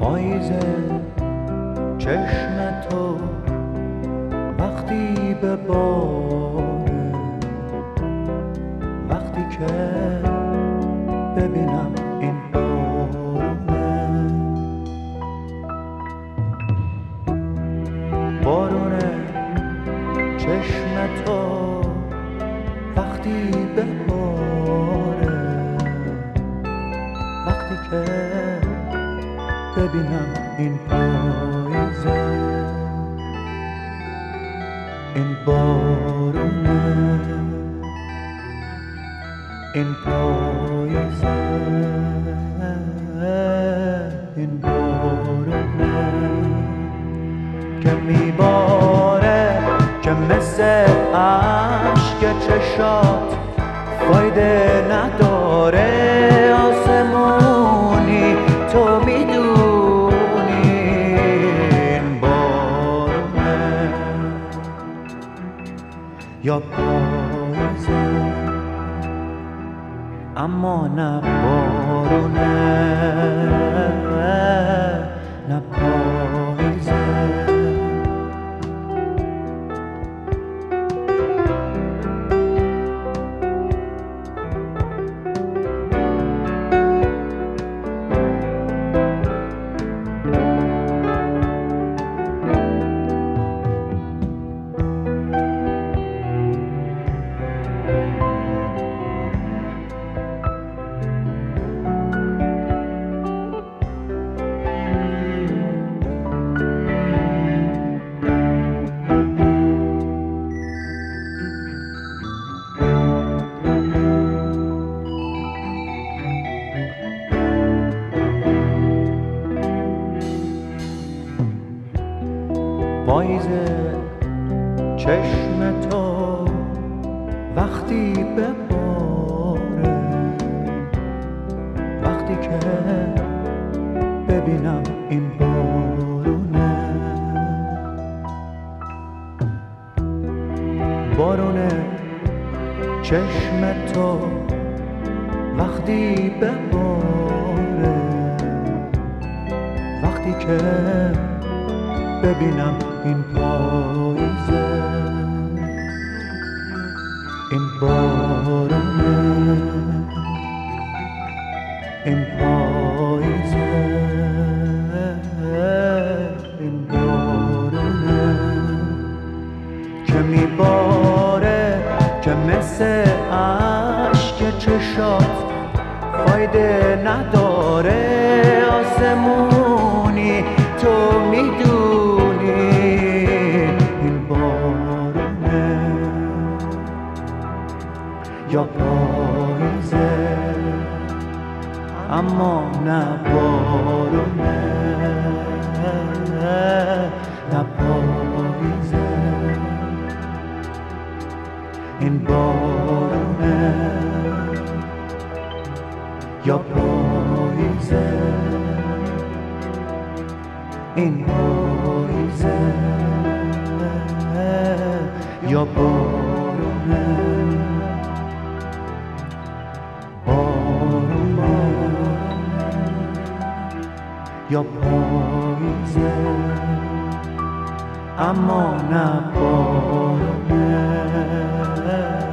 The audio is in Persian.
پاییز چشم تو وقتی به باره، وقتی که ببینم این بارونه، بارونه چشم تو وقتی به باره، وقتی که ببینم این پاییزه، این بارونه، این پاییزه، این بارونه که میباره، که مثل عشق چشات فایده نداره. آسمونی تو میدونی این بارونه یا پاییزه، اما نه بارونه، نه پاییزه. پاییز چشم تو وقتی به باره، وقتی که ببینم این بارونه، بارونه چشم تو وقتی به باره، وقتی که ببینم این پاییزه، این بارونه، این پاییزه، این بارونه که میباره، که مثل عشق چشات فایده نداره. آسمونی تو میدونی این بارونه یا پاییزه، اما نه بارونه، نه پاییزه. این بارونه یا پاییزه، این پاییزه یا بارونه، بارونه یا پاییزه، اما نه بارونه.